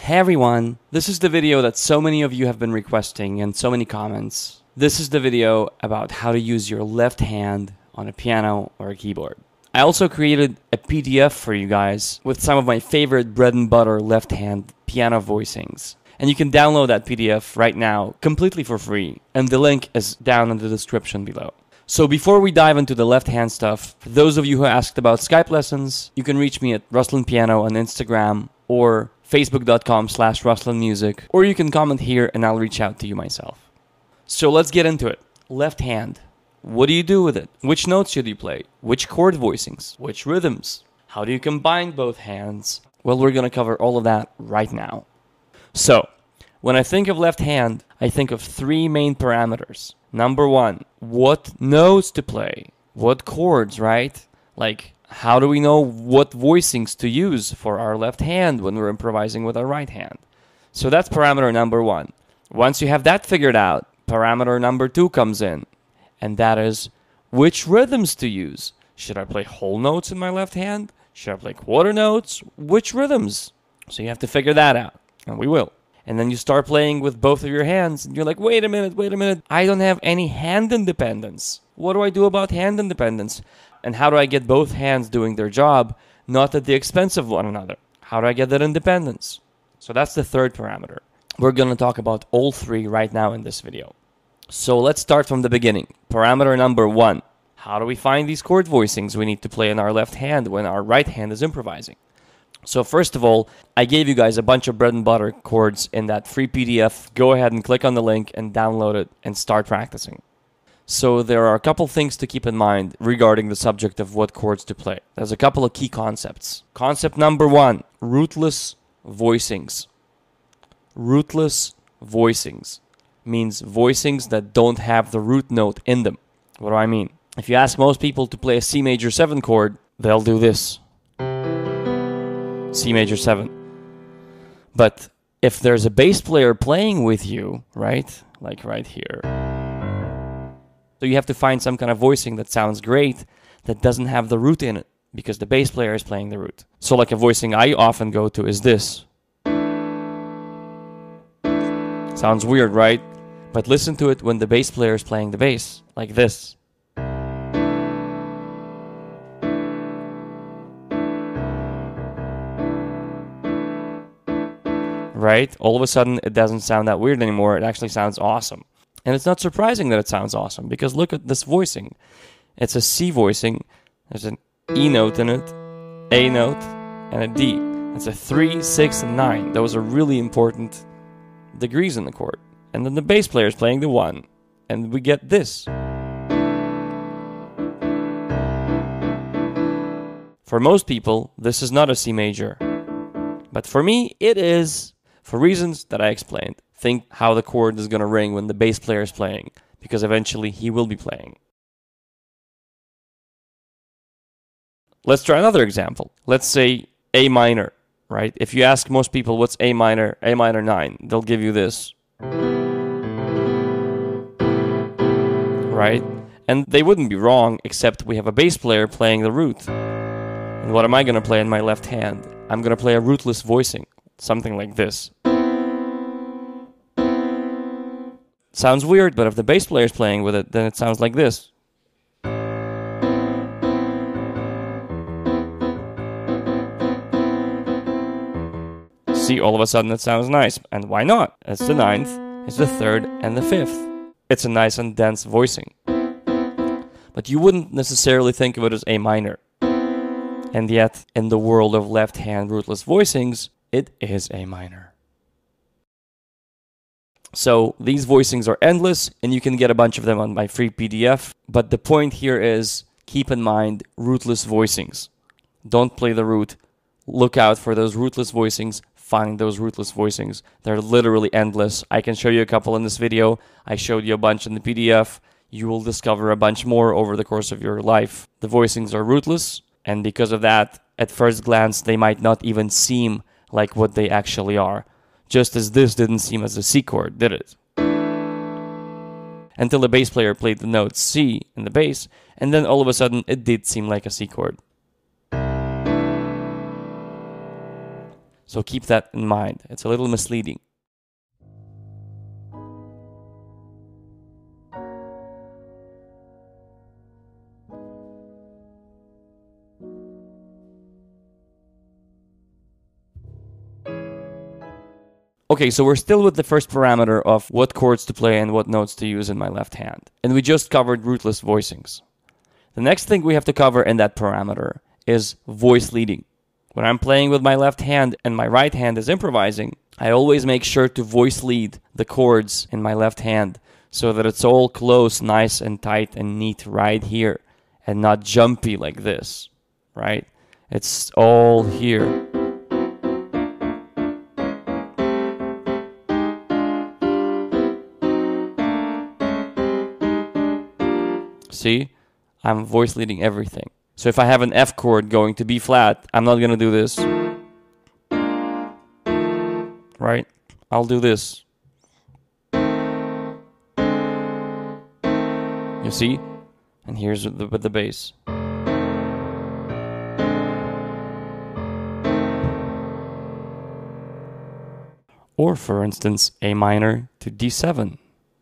Hey everyone, this is the video that so many of you have been requesting and so many comments. This is the video about how to use your left hand on a piano or a keyboard. I also created a PDF for you guys with some of my favorite bread and butter left hand piano voicings. And you can download that PDF right now completely for free, and the link is down in the description below. So before we dive into the left hand stuff, for those of you who asked about Skype lessons, you can reach me at Ruslan Piano on Instagram or facebook.com/RuslanMusic, or you can comment here and I'll reach out to you myself. So let's get into it. Left hand. What do you do with it? Which notes should you play? Which chord voicings? Which rhythms? How do you combine both hands? Well, we're going to cover all of that right now. So, when I think of left hand, I think of three main parameters. Number one, what notes to play? What chords, right? Like, how do we know what voicings to use for our left hand when we're improvising with our right hand? So that's parameter number one. Once you have that figured out, parameter number two comes in, and that is which rhythms to use. Should I play whole notes in my left hand? Should I play quarter notes? Which rhythms? So you have to figure that out, and we will. And then you start playing with both of your hands, and you're like, wait a minute, I don't have any hand independence. What do I do about hand independence? And how do I get both hands doing their job, not at the expense of one another? How do I get that independence? So that's the third parameter. We're going to talk about all three right now in this video. So let's start from the beginning. Parameter number one. How do we find these chord voicings we need to play in our left hand when our right hand is improvising? So first of all, I gave you guys a bunch of bread and butter chords in that free PDF. Go ahead and click on the link and download it and start practicing. So there are a couple things to keep in mind regarding the subject of what chords to play. There's a couple of key concepts. Concept number one, rootless voicings. Rootless voicings means voicings that don't have the root note in them. What do I mean? If you ask most people to play a C major 7 chord, they'll do this. C major 7. But if there's a bass player playing with you, right? Like right here. So you have to find some kind of voicing that sounds great that doesn't have the root in it because the bass player is playing the root. So like a voicing I often go to is this. Sounds weird, right? But listen to it when the bass player is playing the bass, like this. Right? All of a sudden, it doesn't sound that weird anymore. It actually sounds awesome. And it's not surprising that it sounds awesome, because look at this voicing. It's a C voicing. There's an E note in it, A note, and a D. It's a 3, 6, and 9. Those are really important degrees in the chord. And then the bass player is playing the 1. And we get this. For most people, this is not a C major. But for me, it is. For reasons that I explained. Think how the chord is going to ring when the bass player is playing, because eventually he will be playing. Let's try another example. Let's say A minor, right? If you ask most people what's A minor 9, they'll give you this. Right? And they wouldn't be wrong, except we have a bass player playing the root. And what am I going to play in my left hand? I'm going to play a rootless voicing. Something like this. Sounds weird, but if the bass player is playing with it, then it sounds like this. See, all of a sudden it sounds nice. And why not? It's the 9th, it's the 3rd, and the 5th. It's a nice and dense voicing. But you wouldn't necessarily think of it as A minor. And yet, in the world of left-hand rootless voicings, it is A minor. So these voicings are endless, and you can get a bunch of them on my free PDF. But the point here is, keep in mind rootless voicings. Don't play the root. Look out for those rootless voicings. Find those rootless voicings. They're literally endless. I can show you a couple in this video. I showed you a bunch in the PDF. You will discover a bunch more over the course of your life. The voicings are rootless, and because of that, at first glance, they might not even seem like what they actually are. Just as this didn't seem as a C chord, did it? Until the bass player played the note C in the bass, and then all of a sudden it did seem like a C chord. So keep that in mind. It's a little misleading. Okay, so we're still with the first parameter of what chords to play and what notes to use in my left hand. And we just covered rootless voicings. The next thing we have to cover in that parameter is voice leading. When I'm playing with my left hand and my right hand is improvising, I always make sure to voice lead the chords in my left hand so that it's all close, nice and tight and neat right here and not jumpy like this, right? It's all here. See, I'm voice leading everything. So if I have an F chord going to B flat, I'm not going to do this. Right? I'll do this. You see? And here's with the bass. Or for instance, A minor to D7.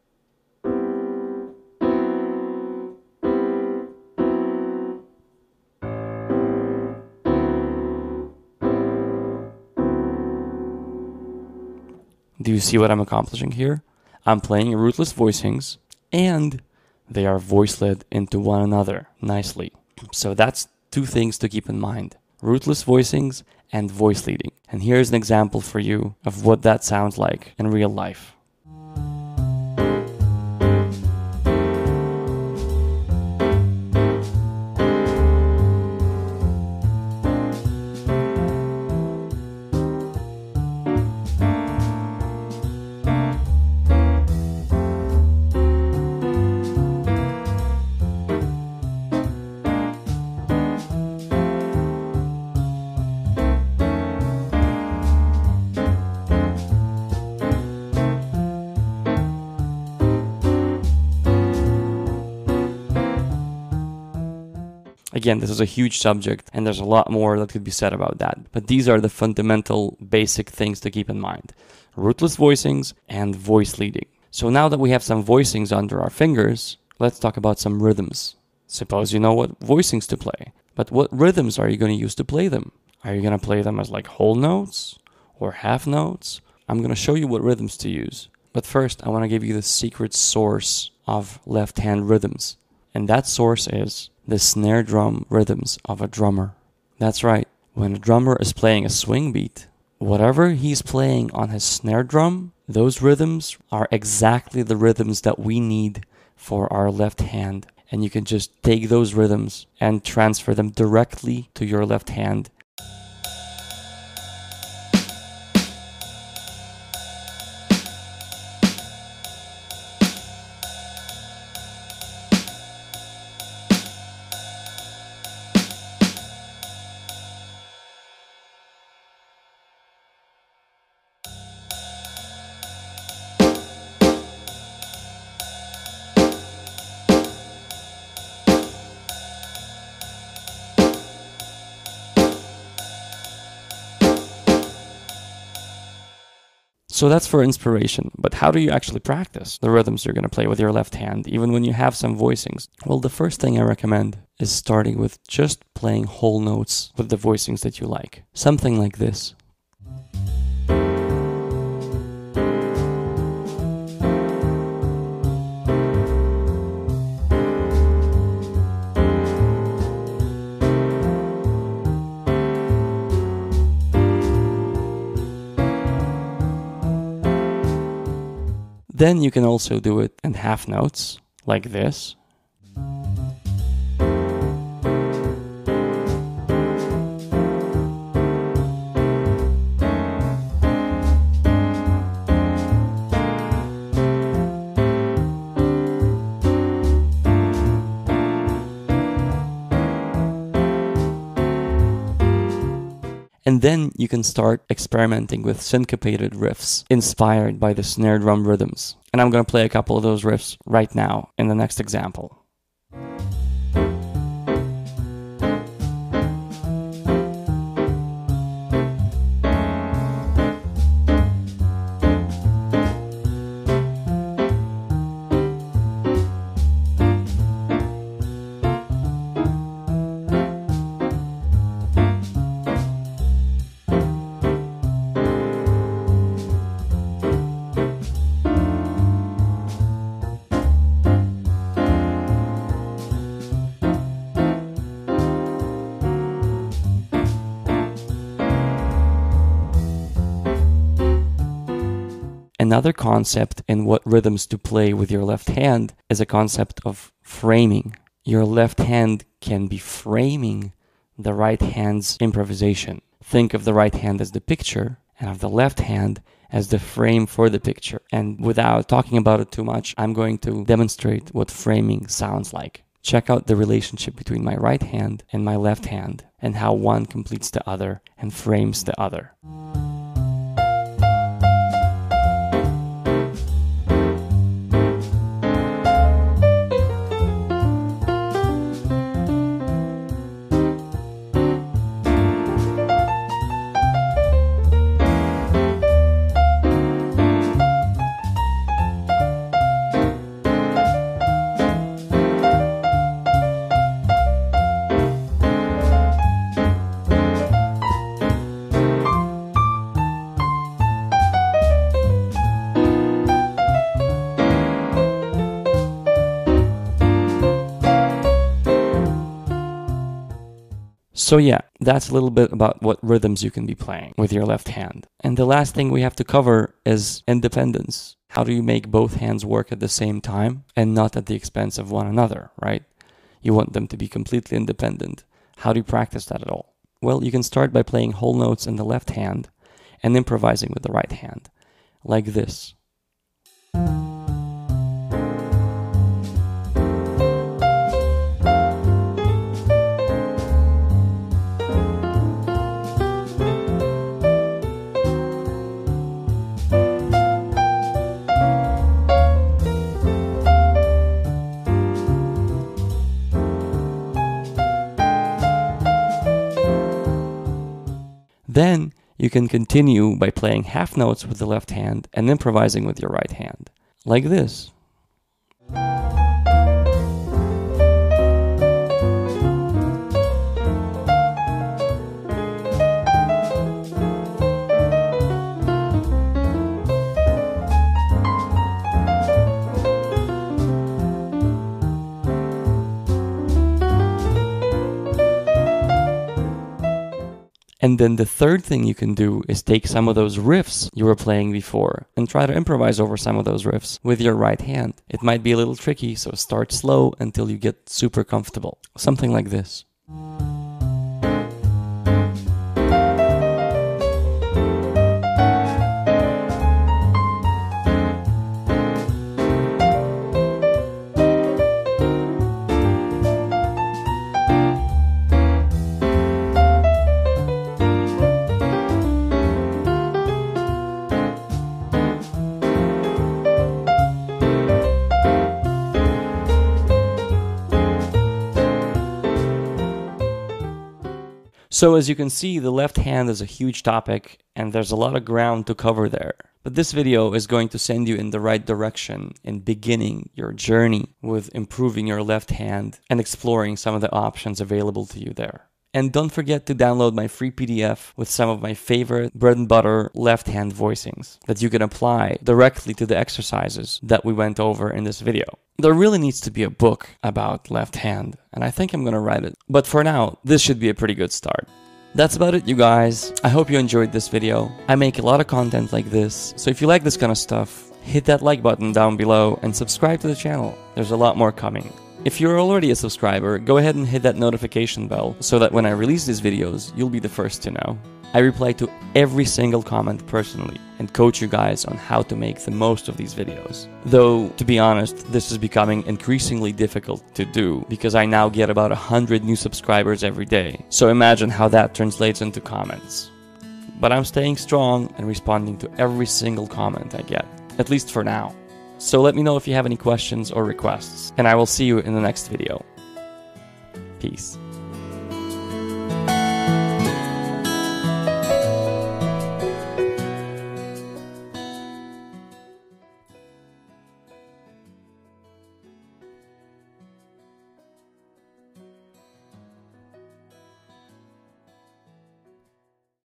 Do you see what I'm accomplishing here? I'm playing rootless voicings, and they are voice-led into one another nicely. So that's two things to keep in mind. Rootless voicings and voice leading. And here's an example for you of what that sounds like in real life. Again, this is a huge subject, and there's a lot more that could be said about that. But these are the fundamental, basic things to keep in mind. Rootless voicings and voice leading. So now that we have some voicings under our fingers, let's talk about some rhythms. Suppose you know what voicings to play, but what rhythms are you going to use to play them? Are you going to play them as like whole notes or half notes? I'm going to show you what rhythms to use. But first, I want to give you the secret source of left-hand rhythms. And that source is the snare drum rhythms of a drummer. That's right. When a drummer is playing a swing beat, whatever he's playing on his snare drum, those rhythms are exactly the rhythms that we need for our left hand. And you can just take those rhythms and transfer them directly to your left hand. So that's for inspiration, but how do you actually practice the rhythms you're going to play with your left hand, even when you have some voicings? Well, the first thing I recommend is starting with just playing whole notes with the voicings that you like. Something like this. Then you can also do it in half notes, like this. And then you can start experimenting with syncopated riffs inspired by the snare drum rhythms. And I'm going to play a couple of those riffs right now in the next example. Another concept in what rhythms to play with your left hand is a concept of framing. Your left hand can be framing the right hand's improvisation. Think of the right hand as the picture and of the left hand as the frame for the picture. And without talking about it too much, I'm going to demonstrate what framing sounds like. Check out the relationship between my right hand and my left hand and how one completes the other and frames the other. So yeah, that's a little bit about what rhythms you can be playing with your left hand. And the last thing we have to cover is independence. How do you make both hands work at the same time and not at the expense of one another, right? You want them to be completely independent. How do you practice that at all? Well, you can start by playing whole notes in the left hand and improvising with the right hand, like this. Then you can continue by playing half notes with the left hand and improvising with your right hand, like this. And then the third thing you can do is take some of those riffs you were playing before and try to improvise over some of those riffs with your right hand. It might be a little tricky, so start slow until you get super comfortable. Something like this. So as you can see, the left hand is a huge topic and there's a lot of ground to cover there. But this video is going to send you in the right direction in beginning your journey with improving your left hand and exploring some of the options available to you there. And don't forget to download my free PDF with some of my favorite bread and butter left hand voicings that you can apply directly to the exercises that we went over in this video. There really needs to be a book about left hand, and I think I'm gonna write it. But for now, this should be a pretty good start. That's about it, you guys. I hope you enjoyed this video. I make a lot of content like this, so if you like this kind of stuff, hit that like button down below and subscribe to the channel. There's a lot more coming. If you're already a subscriber, go ahead and hit that notification bell so that when I release these videos, you'll be the first to know. I reply to every single comment personally and coach you guys on how to make the most of these videos. Though, to be honest, this is becoming increasingly difficult to do because I now get about 100 new subscribers every day. So imagine how that translates into comments. But I'm staying strong and responding to every single comment I get, at least for now. So let me know if you have any questions or requests, and I will see you in the next video. Peace.